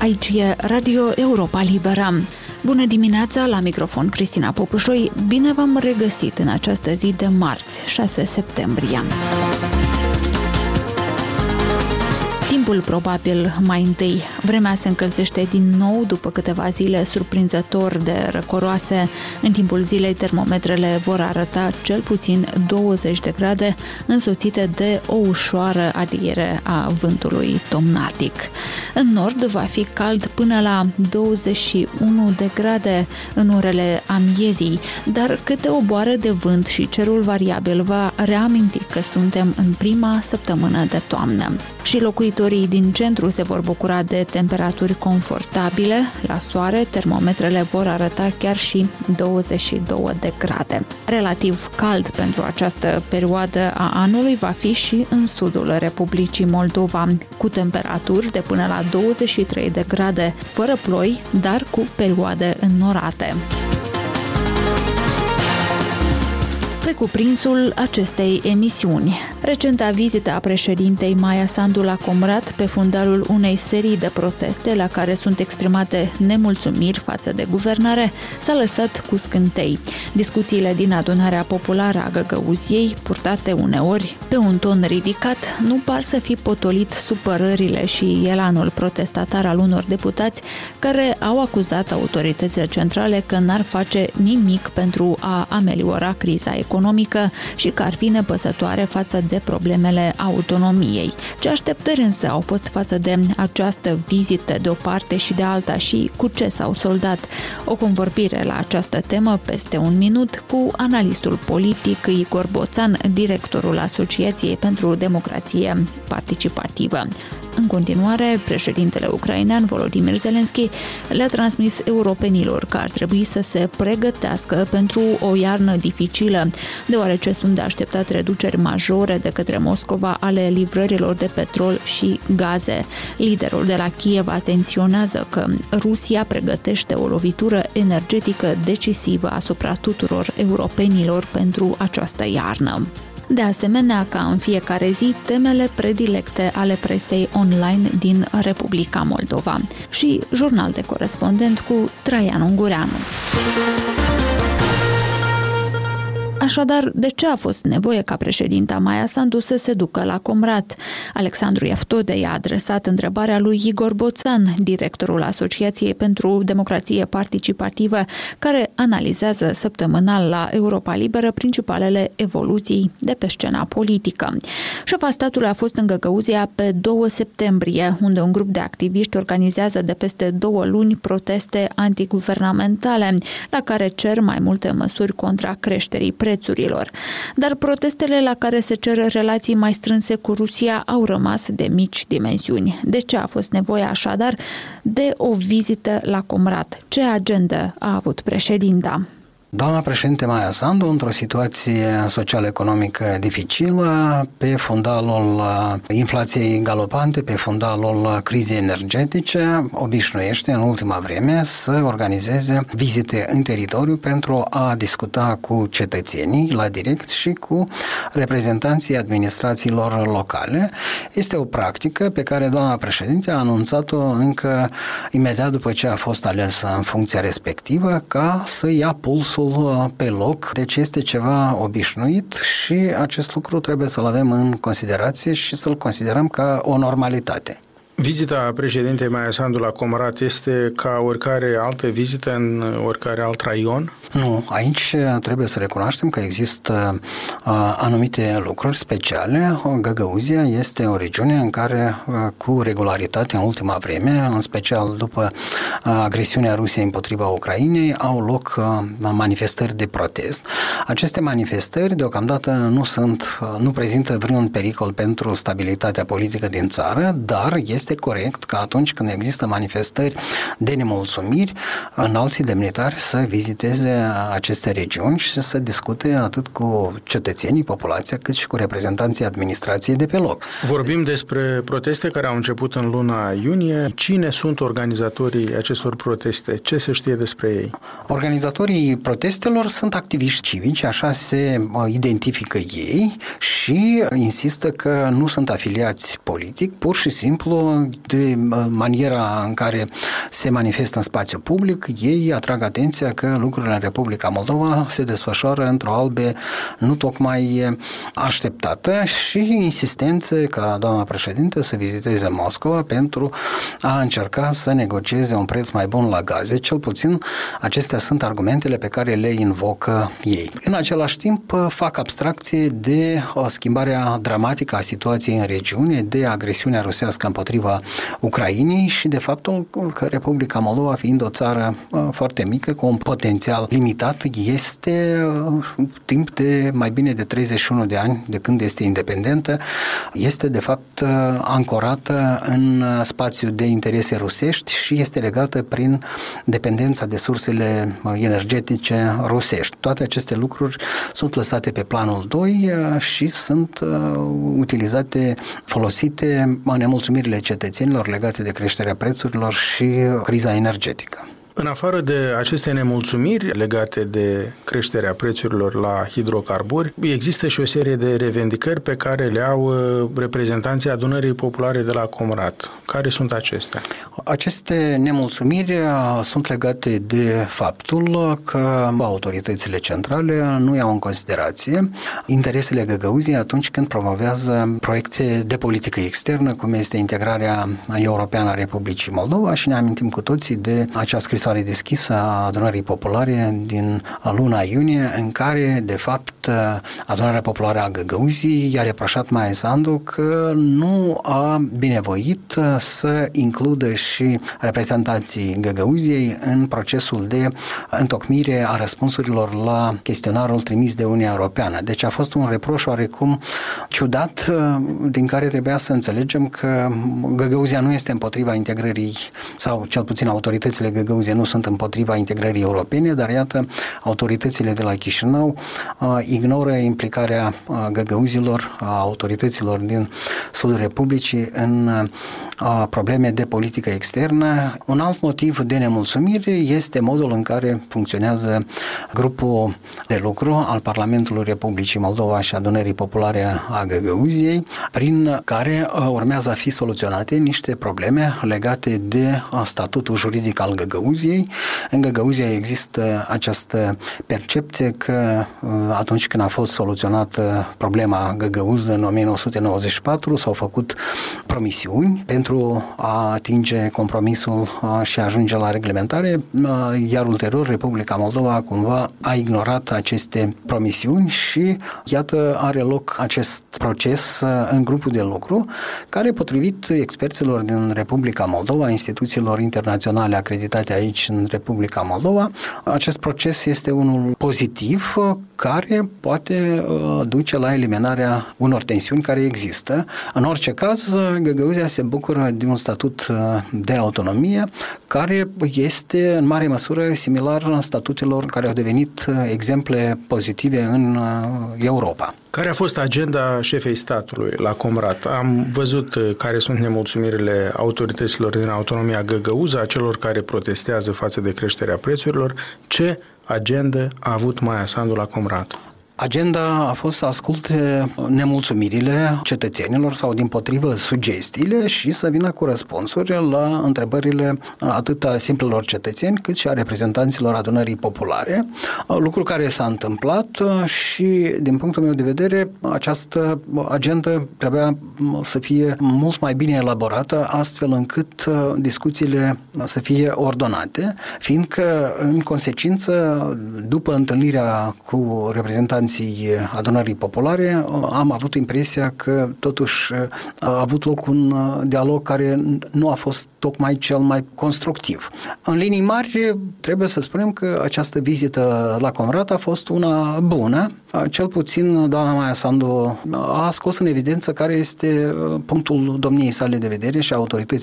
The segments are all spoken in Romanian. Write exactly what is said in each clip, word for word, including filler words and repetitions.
Aici e Radio Europa Liberă. Bună dimineața, la microfon Cristina Popușoi. Bine v-am regăsit în această zi de marți, șase septembrie. Timpul probabil mai întâi. Vremea se încălzește din nou după câteva zile surprinzător de răcoroase. În timpul zilei termometrele vor arăta cel puțin douăzeci de grade, însoțite de o ușoară aliere a vântului tomnatic. În nord va fi cald până la douăzeci și unu de grade în orele amiezii, dar câte o boară de vânt și cerul variabil va reaminti că suntem în prima săptămână de toamnă. Și locuitorii din centru se vor bucura de temperaturi confortabile. La soare, termometrele vor arăta chiar și douăzeci și două de grade. Relativ cald pentru această perioadă a anului va fi și în sudul Republicii Moldova, cu temperaturi de până la douăzeci și trei de grade, fără ploi, dar cu perioade înnorate. Pe cuprinsul acestei emisiuni. Recenta vizită a președintei Maia Sandu la Comrat pe fundalul unei serii de proteste la care sunt exprimate nemulțumiri față de guvernare s-a lăsat cu scântei. Discuțiile din adunarea populară a Găgăuziei, purtate uneori pe un ton ridicat, nu par să fi potolit supărările și elanul protestatar al unor deputați care au acuzat autoritățile centrale că n-ar face nimic pentru a ameliora criza economică. economică și că ar fi nepăsătoare față de problemele autonomiei. Ce așteptări însă au fost față de această vizită de o parte și de alta și cu ce s-au soldat? O convorbire la această temă peste un minut cu analistul politic Igor Boțan, directorul Asociației pentru Democrație Participativă. În continuare, președintele ucrainean Volodymyr Zelensky le-a transmis europenilor că ar trebui să se pregătească pentru o iarnă dificilă, deoarece sunt de așteptat reduceri majore de către Moscova ale livrărilor de petrol și gaze. Liderul de la Kiev atenționează că Rusia pregătește o lovitură energetică decisivă asupra tuturor europenilor pentru această iarnă. De asemenea, ca în fiecare zi, temele predilecte ale presei online din Republica Moldova și jurnal de corespondent cu Traian Ungureanu. Așadar, de ce a fost nevoie ca președinta Maia Sandu să se ducă la Comrat? Alexandru Eftode i-a adresat întrebarea lui Igor Boțan, directorul Asociației pentru Democrație Participativă, care analizează săptămânal la Europa Liberă principalele evoluții de pe scena politică. Șefa statului a fost în Găgăuzia pe doi septembrie, unde un grup de activiști organizează de peste două luni proteste antiguvernamentale, la care cer mai multe măsuri contra creșterii prețurilor. prețurilor. Dar protestele la care se cer relații mai strânse cu Rusia au rămas de mici dimensiuni. De ce a fost nevoie așadar de o vizită la Comrat? Ce agendă a avut președinta? Doamna președinte Maia Sandu, într-o situație social-economică dificilă, pe fundalul inflației galopante, pe fundalul crizei energetice, obișnuiește în ultima vreme să organizeze vizite în teritoriu pentru a discuta cu cetățenii la direct și cu reprezentanții administrațiilor locale. Este o practică pe care doamna președinte a anunțat-o încă imediat după ce a fost alesă în funcția respectivă, ca să ia pulsul pe loc, deci este ceva obișnuit și acest lucru trebuie să-l avem în considerație și să-l considerăm ca o normalitate. Vizita președintei Maia Sandu la Comrat este ca oricare altă vizită în oricare alt raion? Nu, aici trebuie să recunoaștem că există uh, anumite lucruri speciale. Găgăuzia este o regiune în care uh, cu regularitate în ultima vreme, în special după uh, agresiunea Rusiei împotriva Ucrainei, au loc uh, manifestări de protest. Aceste manifestări deocamdată nu sunt, uh, nu prezintă vreun pericol pentru stabilitatea politică din țară, dar este corect că atunci când există manifestări de nemulțumiri, înalții demnitari să viziteze aceste regiuni și să discute atât cu cetățenii, populația, cât și cu reprezentanții administrației de pe loc. Vorbim despre proteste care au început în luna iunie. Cine sunt organizatorii acestor proteste? Ce se știe despre ei? Organizatorii protestelor sunt activiști civici, așa se identifică ei și insistă că nu sunt afiliați politic, pur și simplu de maniera în care se manifestă în spațiu public, ei atrag atenția că lucrurile în Republica Moldova se desfășoară într-o albe nu tocmai așteptată și insistențe ca doamna președinte să viziteze Moscova pentru a încerca să negocieze un preț mai bun la gaze. Cel puțin acestea sunt argumentele pe care le invocă ei. În același timp fac abstracție de schimbarea dramatică a situației în regiune, de agresiunea rusească împotriva Ucrainei și de faptul că Republica Moldova, fiind o țară foarte mică, cu un potențial limitat, este timp de mai bine de treizeci și unu de ani de când este independentă, este de fapt ancorată în spațiu de interese rusești și este legată prin dependența de sursele energetice rusești. Toate aceste lucruri sunt lăsate pe planul doi și sunt utilizate, folosite în nemulțumirile cetățenilor legate de creșterea prețurilor și criza energetică. În afară de aceste nemulțumiri legate de creșterea prețurilor la hidrocarburi, există și o serie de revendicări pe care le au reprezentanții Adunării Populare de la Comrat. Care sunt acestea? Aceste nemulțumiri sunt legate de faptul că autoritățile centrale nu iau în considerație interesele Găgăuziei atunci când promovează proiecte de politică externă, cum este integrarea europeană a Republicii Moldova, și ne amintim cu toții de acea scrisoare deschisă a Adunării Populare din luna iunie, în care, de fapt, Adunarea Populară a Găgăuziei i-a reproșat Maia Sandu că nu a binevoit să includă și reprezentanții Găgăuziei în procesul de întocmire a răspunsurilor la chestionarul trimis de Uniunea Europeană. Deci a fost un reproș oarecum ciudat, din care trebuia să înțelegem că Găgăuzia nu este împotriva integrării, sau cel puțin autoritățile Găgăuziei nu sunt împotriva integrării europene, dar iată, autoritățile de la Chișinău uh, ignoră implicarea uh, găgăuzilor, a autorităților din sudul Republicii în uh, probleme de politică externă. Un alt motiv de nemulțumire este modul în care funcționează grupul de lucru al Parlamentului Republicii Moldova și Adunării Populare a Găgăuziei, prin care uh, urmează a fi soluționate niște probleme legate de uh, statutul juridic al Găgăuziei. În Găgăuzia există această percepție că atunci când a fost soluționată problema Găgăuză în o mie nouă sute nouăzeci și patru s-au făcut promisiuni pentru a atinge compromisul și a ajunge la reglementare, iar ulterior Republica Moldova cumva a ignorat aceste promisiuni și iată are loc acest proces în grupul de lucru care, potrivit experților din Republica Moldova, instituțiilor internaționale acreditate aici în Republica Moldova, acest proces este unul pozitiv care poate duce la eliminarea unor tensiuni care există. În orice caz, Găgăuzia se bucură de un statut de autonomie care este în mare măsură similar statutelor care au devenit exemple pozitive în Europa. Care a fost agenda șefei statului la Comrat? Am văzut care sunt nemulțumirile autorităților din autonomia Găgăuză, a celor care protestează față de creșterea prețurilor. Ce agenda a avut Maia Sandu la Comrat? Agenda a fost să asculte nemulțumirile cetățenilor sau, dimpotrivă, sugestiile și să vină cu răspunsuri la întrebările atât a simplilor cetățeni cât și a reprezentanților Adunării Populare, lucru care s-a întâmplat și, din punctul meu de vedere, această agenda trebuia să fie mult mai bine elaborată, astfel încât discuțiile să fie ordonate, fiindcă, în consecință, după întâlnirea cu reprezentanții Adunării Populare, am avut impresia că totuși a avut loc un dialog care nu a fost tocmai cel mai constructiv. În linii mari, trebuie să spunem că această vizită la Comrat a fost una bună. Cel puțin doamna Maia Sandu a scos în evidență care este punctul domniei sale de vedere și a autorităților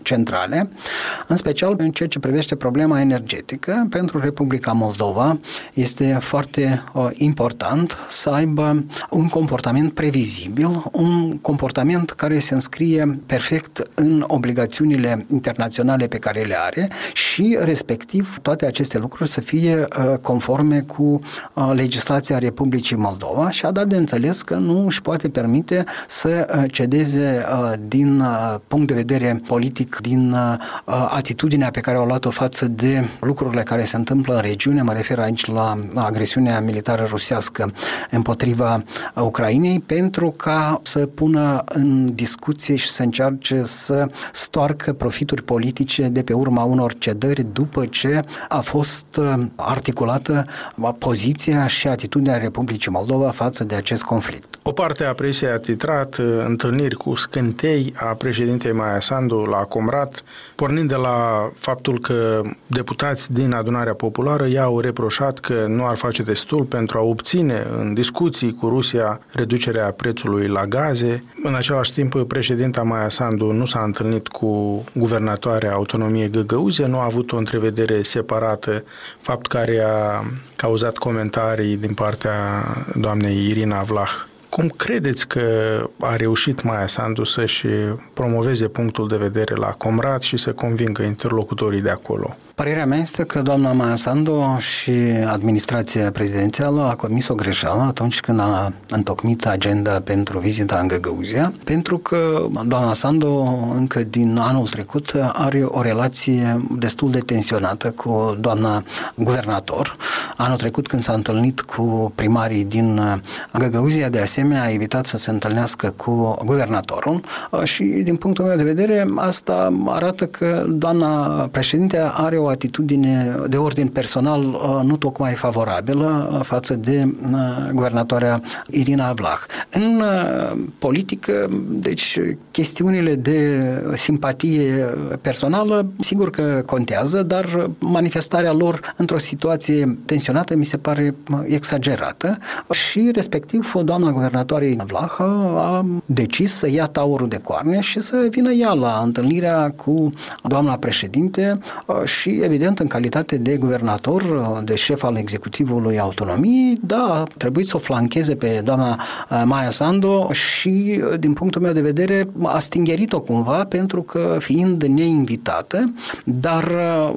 centrale, în special în ceea ce privește problema energetică. Pentru Republica Moldova este foarte uh, important să aibă un comportament previzibil, un comportament care se înscrie perfect în obligațiunile internaționale pe care le are și, respectiv, toate aceste lucruri să fie uh, conforme cu uh, legislația Republicii Moldova și a dat de înțeles că nu își poate permite să uh, cedeze uh, din uh, punct de vedere politic, din uh, atitudinea pe care au luat-o față de lucrurile care se întâmplă în regiune, mă refer aici la agresiunea militară rusească împotriva Ucrainei, pentru ca să pună în discuție și să încearce să stoarcă profituri politice de pe urma unor cedări după ce a fost articulată poziția și atitudinea Republicii Moldova față de acest conflict. O parte a presiei a titrat întâlniri cu scântei a președintei Maia Sandu la Comrat, pornind de la faptul că deputați din Adunarea Populară i-au reproșat că nu ar face destul pentru a obține în discuții cu Rusia reducerea prețului la gaze. În același timp, președinta Maia Sandu nu s-a întâlnit cu guvernatoarea autonomiei Găgăuzia, nu a avut o întrevedere separată, fapt care a cauzat comentarii din partea doamnei Irina Vlah. Cum credeți că a reușit Maia Sandu să-și promoveze punctul de vedere la Comrat și să convingă interlocutorii de acolo? Părerea mea este că doamna Maia Sandu și administrația prezidențială a comis o greșeală atunci când a întocmit agenda pentru vizita în Găgăuzia, pentru că doamna Sandu încă din anul trecut are o relație destul de tensionată cu doamna guvernator. Anul trecut, când s-a întâlnit cu primarii din Găgăuzia, de asemenea a evitat să se întâlnească cu guvernatorul și, din punctul meu de vedere, asta arată că doamna președinte are o atitudine de ordin personal nu tocmai favorabilă față de guvernatoarea Irina Vlah. În politică, deci, chestiunile de simpatie personală, sigur că contează, dar manifestarea lor într-o situație tensionată mi se pare exagerată și, respectiv, doamna guvernatoare Vlah a decis să ia taurul de coarne și să vină ea la întâlnirea cu doamna președinte și, evident, în calitate de guvernator, de șef al executivului autonomiei, da, trebuie să o flancheze pe doamna Maia Sandu și, din punctul meu de vedere, a stingerit-o cumva, pentru că, fiind neinvitată, dar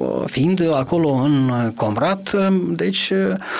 fiind acolo în Comrat, deci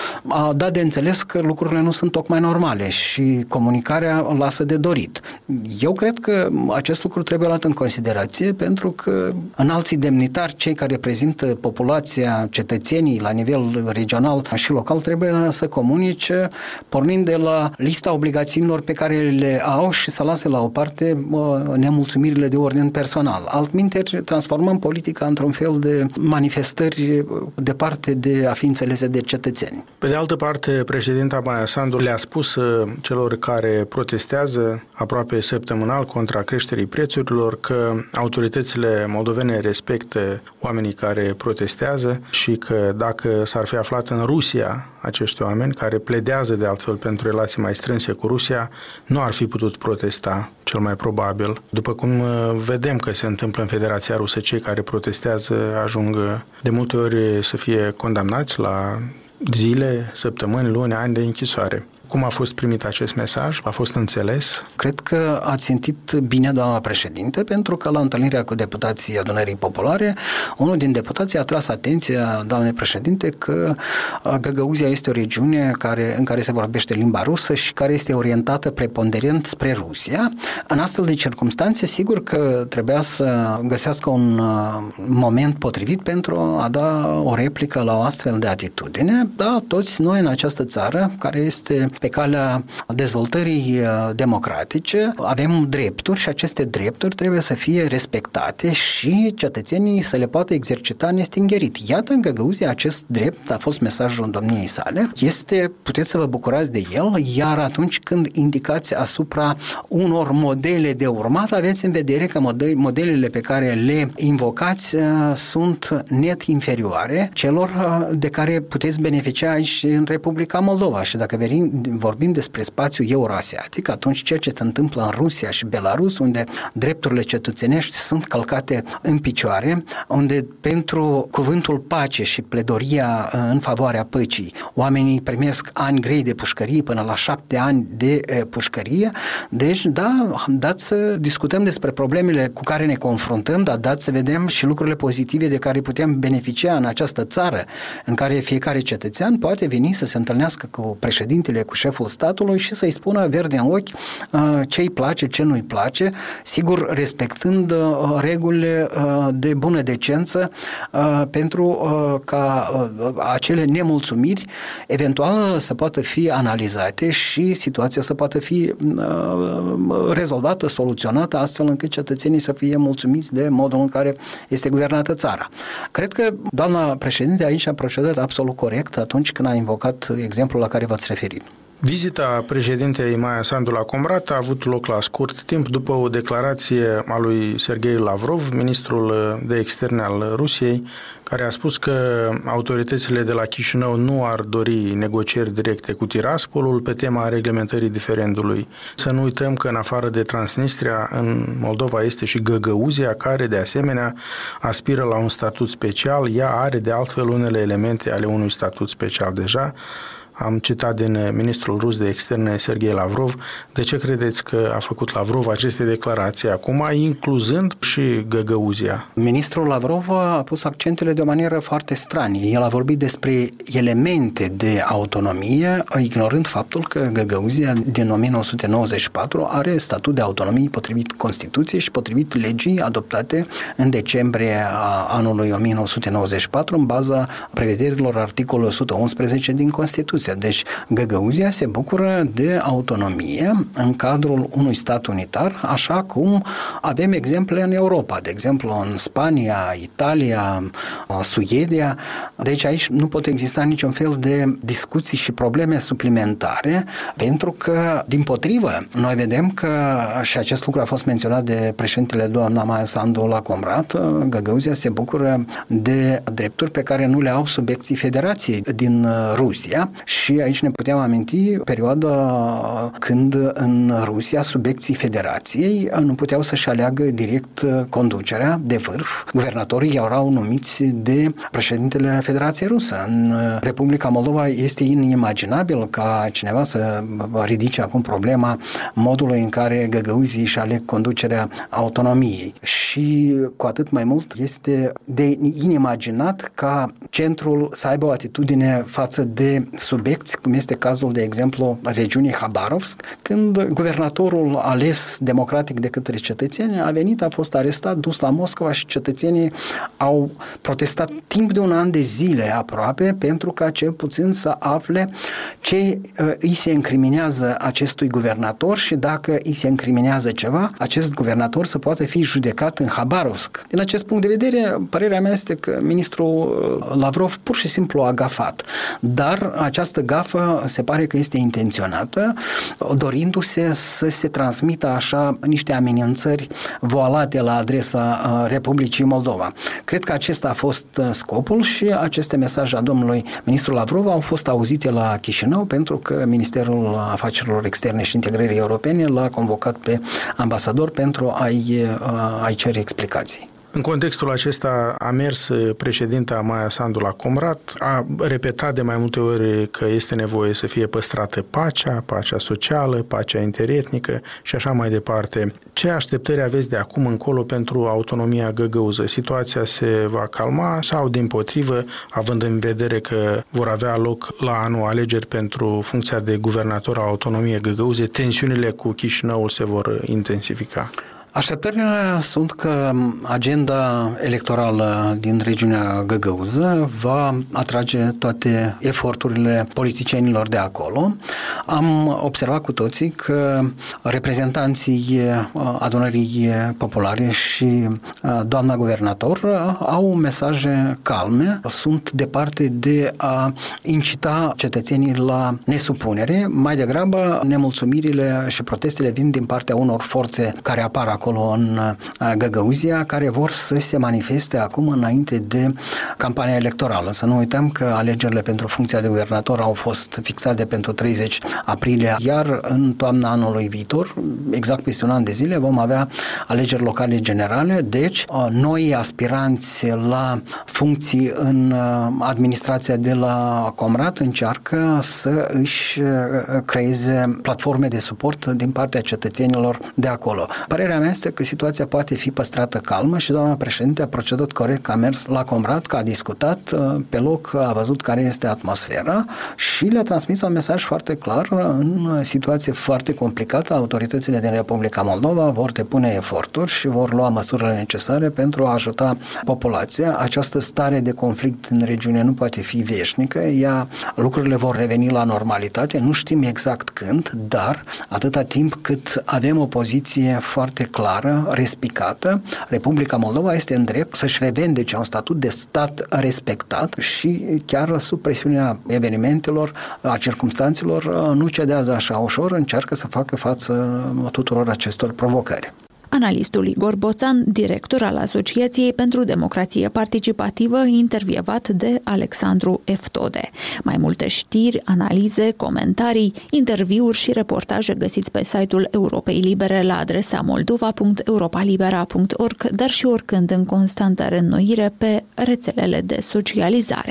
a dat de înțeles că lucrurile nu sunt tocmai normale și comunicarea lasă de dorit. Eu cred că acest lucru trebuie luat în considerație, pentru că înalții demnitari, cei care reprezintă populația, cetățenii la nivel regional și local, trebuie să comunice pornind de la lista obligațiunilor pe care le au și să lase la o parte nemulțumirile de ordin personal. Altminteri, transformăm politica într-un fel de manifestări departe de a fi înțelese de cetățeni. Pe de altă parte, președinta Maia Sandu le-a spus celor care protestează aproape săptămânal contra creșterii prețurilor că autoritățile moldovene respectă oamenii care protestează și că dacă s-ar fi aflat în Rusia acești oameni, care pledează de altfel pentru relații mai strânse cu Rusia, nu ar fi putut protesta, cel mai probabil. După cum vedem că se întâmplă în Federația Rusă, cei care protestează ajung de multe ori să fie condamnați la zile, săptămâni, luni, ani de închisoare. Cum a fost primit acest mesaj? A fost înțeles? Cred că a țintit bine doamna președinte, pentru că la întâlnirea cu deputații Adunării Populare, unul din deputații a tras atenția doamnei președinte că Găgăuzia este o regiune care, în care se vorbește limba rusă și care este orientată preponderent spre Rusia. În astfel de circunstanțe, sigur că trebuia să găsească un moment potrivit pentru a da o replică la o astfel de atitudine. Da, toți noi în această țară, care este pe calea dezvoltării democratice, avem drepturi și aceste drepturi trebuie să fie respectate și cetățenii să le poată exercita nestingerit. Iată, în Găgăuzia acest drept a fost mesajul domniei sale. Este, puteți să vă bucurați de el, iar atunci când indicați asupra unor modele de urmat, aveți în vedere că modelele pe care le invocați sunt net inferioare celor de care puteți beneficia aici în Republica Moldova. Și dacă vorbim despre spațiul euroasiatic, atunci ceea ce se întâmplă în Rusia și Belarus, unde drepturile cetățenești sunt călcate în picioare, unde pentru cuvântul pace și pledoria în favoarea păcii, oamenii primesc ani grei de pușcărie, până la șapte ani de pușcărie. Deci, da, dați să discutăm despre problemele cu care ne confruntăm, dar dați să vedem și lucrurile pozitive de care putem beneficia în această țară, în care fiecare cetățean poate veni să se întâlnească cu președintele, cu șeful statului și să-i spună verde în ochi ce îi place, ce nu-i place, sigur respectând regulile de bună decență pentru ca acele nemulțumiri eventual să poată fi analizate și situația să poată fi rezolvată, soluționată, astfel încât cetățenii să fie mulțumiți de modul în care este guvernată țara. Cred că doamna președinte aici a procedat absolut corect atunci când a invocat exemplul la care v-ați referit. Vizita președintei Maia Sandu la Comrat a avut loc la scurt timp după o declarație a lui Sergei Lavrov, ministrul de externe al Rusiei, care a spus că autoritățile de la Chișinău nu ar dori negocieri directe cu Tiraspolul pe tema reglementării diferendului. Să nu uităm că în afară de Transnistria, în Moldova este și Găgăuzia, care de asemenea aspiră la un statut special. Ea are de altfel unele elemente ale unui statut special deja. Am citat din ministrul rus de externe, Sergei Lavrov. De ce credeți că a făcut Lavrov aceste declarații acum, incluzând și Găgăuzia? Ministrul Lavrov a pus accentele de o manieră foarte stranie. El a vorbit despre elemente de autonomie, ignorând faptul că Găgăuzia din o mie nouă sute nouăzeci și patru are statut de autonomie potrivit Constituției și potrivit legii adoptate în decembrie a anului o mie nouă sute nouăzeci și patru în baza prevederilor articolului o sută unsprezece din Constituție. Deci Găgăuzia se bucură de autonomie în cadrul unui stat unitar, așa cum avem exemple în Europa, de exemplu în Spania, Italia, Suedia. Deci aici nu pot exista niciun fel de discuții și probleme suplimentare, pentru că, dimpotrivă, noi vedem că, și acest lucru a fost menționat de președintele doamna Maia Sandu la Comrat, Găgăuzia se bucură de drepturi pe care nu le au subiecții Federației din Rusia. Și aici ne putem aminti perioada când în Rusia subiecții Federației nu puteau să-și aleagă direct conducerea de vârf. Guvernatorii erau numiți de președintele Federației Rusă. În Republica Moldova este inimaginabil ca cineva să ridice acum problema modului în care găgăuzii își aleg conducerea autonomiei. Și cu atât mai mult este de inimaginat ca centrul să aibă o atitudine față de subiecti, cum este cazul, de exemplu, regiunii Habarovsk, când guvernatorul ales democratic de către cetățeni a venit, a fost arestat, dus la Moscova și cetățenii au protestat timp de un an de zile aproape pentru ca cel puțin să afle ce uh, îi se încriminează acestui guvernator și dacă îi se încriminează ceva, acest guvernator să poată fi judecat în Habarovsk. Din acest punct de vedere, părerea mea este că ministrul Lavrov pur și simplu a gafat. Dar această gafă se pare că este intenționată, dorindu-se să se transmită așa niște amenințări voalate la adresa Republicii Moldova. Cred că acesta a fost scopul și aceste mesaje a domnului ministru Lavrov au fost auzite la Chișinău pentru că Ministerul Afacerilor Externe și Integrării Europene l-a convocat pe ambasador pentru a-i, a-i cere explicații. În contextul acesta a mers președinta Maia Sandu la Comrat, a repetat de mai multe ori că este nevoie să fie păstrată pacea, pacea socială, pacea interetnică și așa mai departe. Ce așteptări aveți de acum încolo pentru autonomia găgăuză? Situația se va calma sau, dimpotrivă, având în vedere că vor avea loc la anul alegeri pentru funcția de guvernator al autonomiei găgăuze, tensiunile cu Chișinăul se vor intensifica? Așteptările sunt că agenda electorală din regiunea Găgăuză va atrage toate eforturile politicienilor de acolo. Am observat cu toții că reprezentanții adunării populare și doamna guvernator au mesaje calme, sunt departe de a incita cetățenii la nesupunere. Mai degrabă, nemulțumirile și protestele vin din partea unor forțe care apar acolo în Găgăuzia, care vor să se manifeste acum înainte de campania electorală. Să nu uităm că alegerile pentru funcția de guvernator au fost fixate pentru treizeci aprilie, iar în toamna anului viitor, exact peste un an de zile, vom avea alegeri locale generale, deci noi aspiranți la funcții în administrația de la Comrat încearcă să își creeze platforme de suport din partea cetățenilor de acolo. Părerea mea este că situația poate fi păstrată calmă și doamna președinte a procedat corect, că a mers la Comrat, că a discutat pe loc, a văzut care este atmosfera și le-a transmis un mesaj foarte clar. În situație foarte complicată, autoritățile din Republica Moldova vor depune eforturi și vor lua măsurile necesare pentru a ajuta populația. Această stare de conflict în regiune nu poate fi veșnică, ea, lucrurile vor reveni la normalitate, nu știm exact când, dar atâta timp cât avem o poziție foarte clară, respicată, Republica Moldova este în drept să-și revendece un statut de stat respectat și chiar sub presiunea evenimentelor, a circumstanțelor, nu cedează așa ușor, încearcă să facă față tuturor acestor provocări. Analistul Igor Boțan, director al Asociației pentru Democrație Participativă, intervievat de Alexandru Eftode. Mai multe știri, analize, comentarii, interviuri și reportaje găsiți pe site-ul Europei Libere la adresa moldova punct europalibera punct org, dar și oricând în constantă reînnoire pe rețelele de socializare.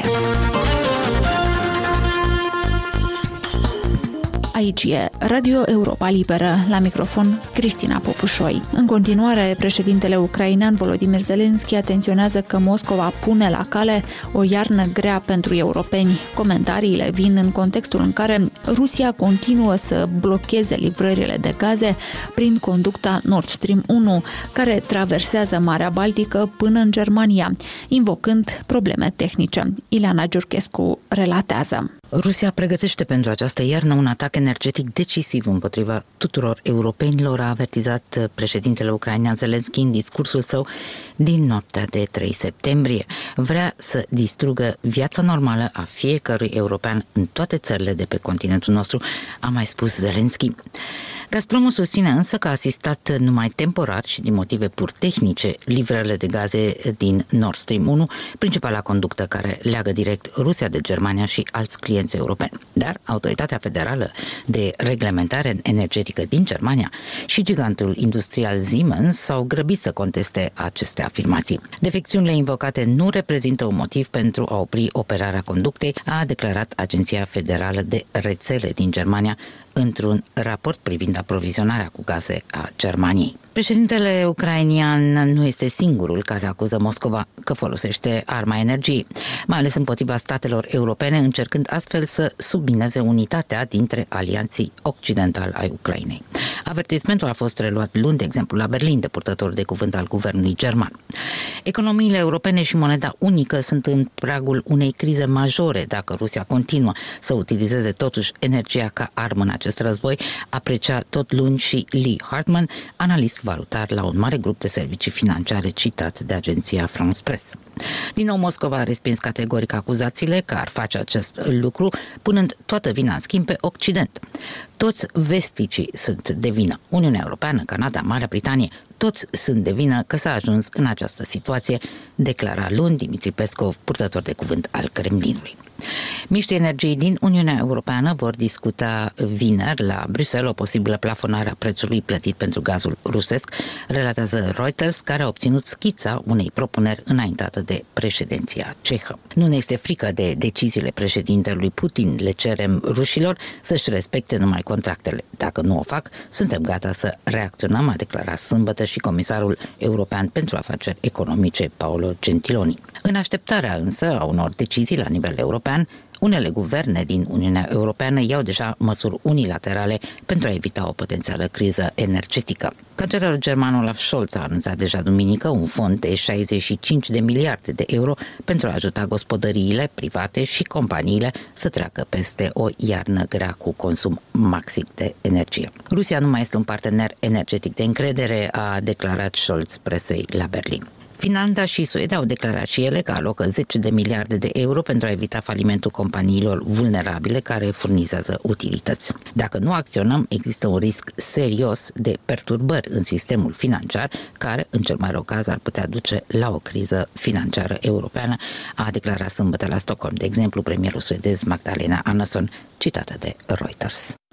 Aici e Radio Europa Liberă, la microfon Cristina Popușoi. În continuare, președintele ucrainean Volodymyr Zelensky atenționează că Moscova pune la cale o iarnă grea pentru europeni. Comentariile vin în contextul în care Rusia continuă să blocheze livrările de gaze prin conducta Nord Stream unu, care traversează Marea Baltică până în Germania, invocând probleme tehnice. Ileana Giurchescu relatează. Rusia pregătește pentru această iarnă un atac energetic decisiv împotriva tuturor europenilor, a avertizat președintele ucrainean Zelensky în discursul său din noaptea de trei septembrie. Vrea să distrugă viața normală a fiecărui european în toate țările de pe continentul nostru, a mai spus Zelensky. Gazpromul susține însă că a asistat numai temporar și din motive pur tehnice livrările de gaze din Nord Stream unu, principala conductă care leagă direct Rusia de Germania și alți clienți europeni. Dar Autoritatea Federală de Reglementare Energetică din Germania și gigantul industrial Siemens s-au grăbit să conteste aceste afirmații. Defecțiunile invocate nu reprezintă un motiv pentru a opri operarea conductei, a declarat Agenția Federală de Rețele din Germania într-un raport privind aprovizionarea cu gaze a Germaniei. Președintele ucrainian nu este singurul care acuză Moscova că folosește arma energiei, mai ales împotriva statelor europene, încercând astfel să submineze unitatea dintre alianții occidentali ai Ucrainei. Avertismentul a fost reluat luni, de exemplu, la Berlin, de purtător de cuvânt al guvernului german. Economiile europene și moneda unică sunt în pragul unei crize majore dacă Rusia continuă să utilizeze totuși energia ca armă în acest război, aprecia tot luni și Lee Hartman, analist valutar la un mare grup de servicii financiare citat de agenția France Press. Din nou, Moscova a respins categoric acuzațiile că ar face acest lucru, punând toată vina în schimb pe Occident. Toți vesticii sunt de vină. Uniunea Europeană, Canada, Marea Britanie, toți sunt de vină că s-a ajuns în această situație, declara luni Dimitri Peskov, purtător de cuvânt al Kremlinului. Miștii energiei din Uniunea Europeană vor discuta vineri la Bruxelles o posibilă plafonare a prețului plătit pentru gazul rusesc, relatează Reuters, care a obținut schița unei propuneri înaintată de președinția cehă. Nu ne este frică de deciziile președintelui Putin, le cerem rușilor să-și respecte numai contractele. Dacă nu o fac, suntem gata să reacționăm, a declarat sâmbătă și comisarul european pentru afaceri economice Paolo Gentiloni. În așteptarea însă a unor decizii la nivel european, unele guverne din Uniunea Europeană iau deja măsuri unilaterale pentru a evita o potențială criză energetică. Cancelarul german Olaf Scholz a anunțat deja duminică un fond de șaizeci și cinci de miliarde de euro pentru a ajuta gospodăriile private și companiile să treacă peste o iarnă grea cu consum maxim de energie. Rusia nu mai este un partener energetic de încredere, a declarat Scholz presei la Berlin. Finlanda și Suedia au declarat și ele că alocă zece de miliarde de euro pentru a evita falimentul companiilor vulnerabile care furnizează utilități. Dacă nu acționăm, există un risc serios de perturbări în sistemul financiar, care, în cel mai rău caz, ar putea duce la o criză financiară europeană, a declarat sâmbătă la Stockholm, de exemplu, premierul suedez Magdalena Andersson, citată de Reuters.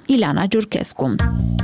Ileana Giurchescu.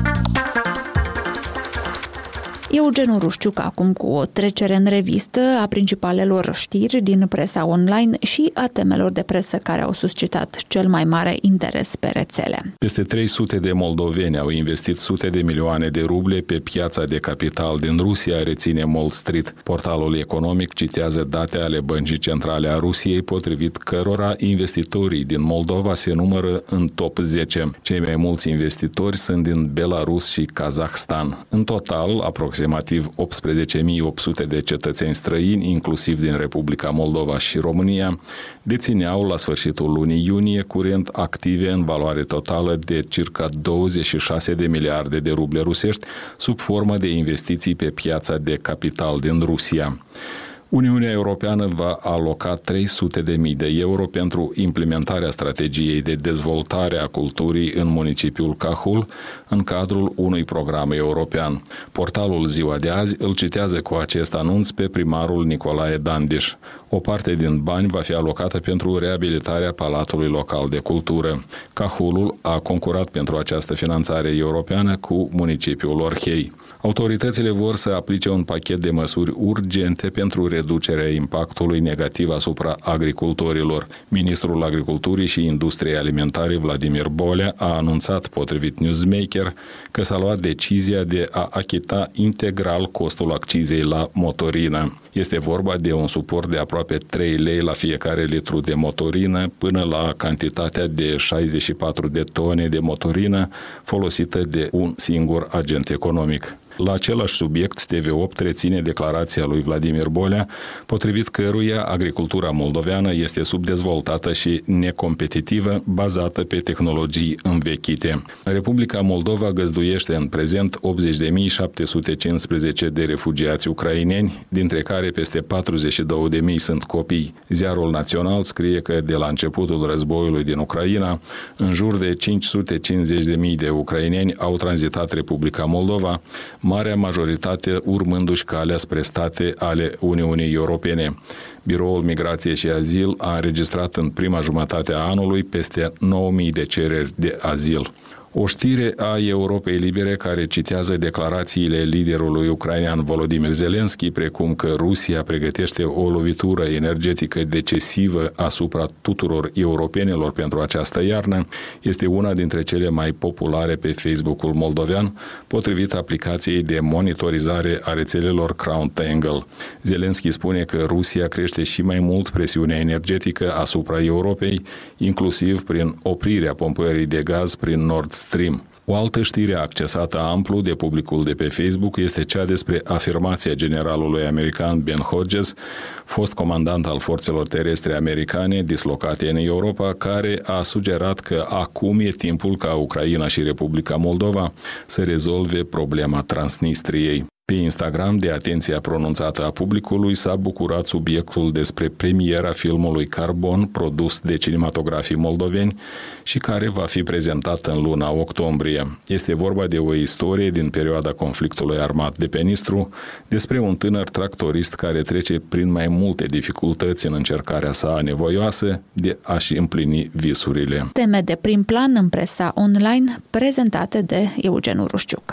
Eugen Urușciuc acum cu o trecere în revistă a principalelor știri din presa online și a temelor de presă care au suscitat cel mai mare interes pe rețele. Peste trei sute de moldoveni au investit sute de milioane de ruble pe piața de capital din Rusia, reține Wall Street. Portalul economic citează date ale Băncii Centrale a Rusiei, potrivit cărora investitorii din Moldova se numără în top zece. Cei mai mulți investitori sunt din Belarus și Kazahstan. În total, aproximativ aproximativ optsprezece mii opt sute de cetățeni străini, inclusiv din Republica Moldova și România, dețineau la sfârșitul lunii iunie curent active în valoare totală de circa douăzeci și șase de miliarde de ruble rusești, sub formă de investiții pe piața de capital din Rusia. Uniunea Europeană va aloca trei sute de mii de euro pentru implementarea strategiei de dezvoltare a culturii în municipiul Cahul, în cadrul unui program european. Portalul Ziua de azi îl citează cu acest anunț pe primarul Nicolae Dandiș. O parte din bani va fi alocată pentru reabilitarea Palatului Local de Cultură. Cahulul a concurat pentru această finanțare europeană cu municipiul Orhei. Autoritățile vor să aplice un pachet de măsuri urgente pentru reducerea impactului negativ asupra agricultorilor. Ministrul Agriculturii și Industriei Alimentare Vladimir Bolea a anunțat, potrivit Newsmaker, că s-a luat decizia de a achita integral costul accizei la motorină. Este vorba de un suport de aproape trei lei la fiecare litru de motorină până la cantitatea de șaizeci și patru de tone de motorină folosită de un singur agent economic. La același subiect, T V opt reține declarația lui Vladimir Bolea, potrivit căruia agricultura moldoveană este subdezvoltată și necompetitivă, bazată pe tehnologii învechite. Republica Moldova găzduiește în prezent optzeci de mii șapte sute cincisprezece de refugiați ucraineni, dintre care peste patruzeci și două de mii sunt copii. Ziarul Național scrie că de la începutul războiului din Ucraina, în jur de cinci sute cincizeci de mii de ucraineni au tranzitat Republica Moldova, marea majoritate urmându-și calea spre state ale Uniunii Europene. Biroul Migrație și Azil a înregistrat în prima jumătate a anului peste nouă mii de cereri de azil. O știre a Europei Libere care citează declarațiile liderului ucrainean Volodymyr Zelensky, precum că Rusia pregătește o lovitură energetică decisivă asupra tuturor europenilor pentru această iarnă, este una dintre cele mai populare pe Facebook-ul moldovean, potrivit aplicației de monitorizare a rețelelor Crown Tangle. Zelensky spune că Rusia crește și mai mult presiunea energetică asupra Europei, inclusiv prin oprirea pompării de gaz prin Nord Stream. O altă știre accesată amplu de publicul de pe Facebook este cea despre afirmația generalului american Ben Hodges, fost comandant al forțelor terestre americane dislocate în Europa, care a sugerat că acum e timpul ca Ucraina și Republica Moldova să rezolve problema Transnistriei. Pe Instagram, de atenția pronunțată a publicului, s-a bucurat subiectul despre premiera filmului Carbon, produs de cinematografii moldoveni și care va fi prezentat în luna octombrie. Este vorba de o istorie din perioada conflictului armat de pe Nistru, despre un tânăr tractorist care trece prin mai multe dificultăți în încercarea sa anevoioasă de a-și împlini visurile. Teme de prim plan în presa online, prezentate de Eugen Urușciuc.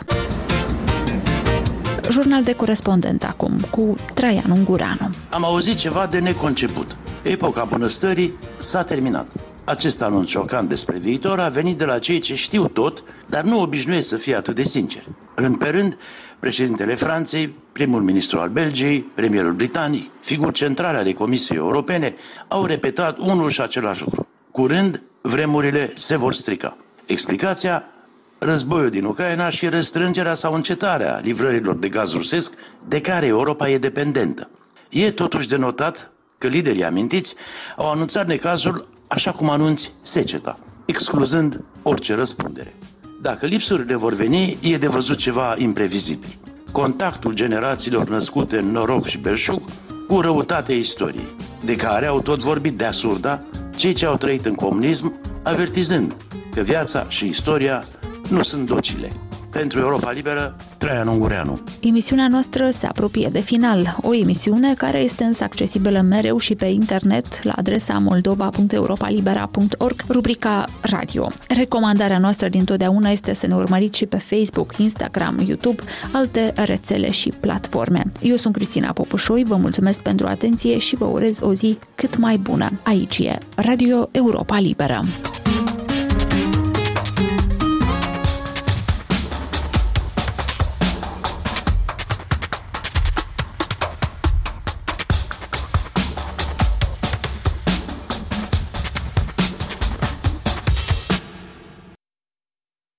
Jurnal de corespondent acum, cu Traian Ungureanu. Am auzit ceva de neconceput. Epoca bunăstării s-a terminat. Acest anunț șocant despre viitor a venit de la cei ce știu tot, dar nu obișnuiesc să fie atât de sinceri. Rând pe rând, președintele Franței, primul ministru al Belgiei, premierul britanic, figuri centrale ale Comisiei Europene, au repetat unul și același lucru. Curând, vremurile se vor strica. Explicația? Războiul din Ucraina și restrângerea sau încetarea livrărilor de gaz rusesc de care Europa e dependentă. E totuși de notat că liderii amintiți au anunțat necazul așa cum anunți seceta, excluzând orice răspundere. Dacă lipsurile vor veni, e de văzut ceva imprevizibil. Contactul generațiilor născute în noroc și belșug cu răutatea istoriei, de care au tot vorbit de-a surda cei ce au trăit în comunism, avertizând că viața și istoria nu sunt docile, Pentru Europa Liberă, Traian Ungureanu. Emisiunea noastră se apropie de final, o emisiune care este însă accesibilă mereu și pe internet la adresa moldova punct europalibera punct org, rubrica radio. Recomandarea noastră dintotdeauna este să ne urmăriți și pe Facebook, Instagram, YouTube, alte rețele și platforme. Eu sunt Cristina Popușoi, vă mulțumesc pentru atenție și vă urez o zi cât mai bună. Aici e Radio Europa Liberă.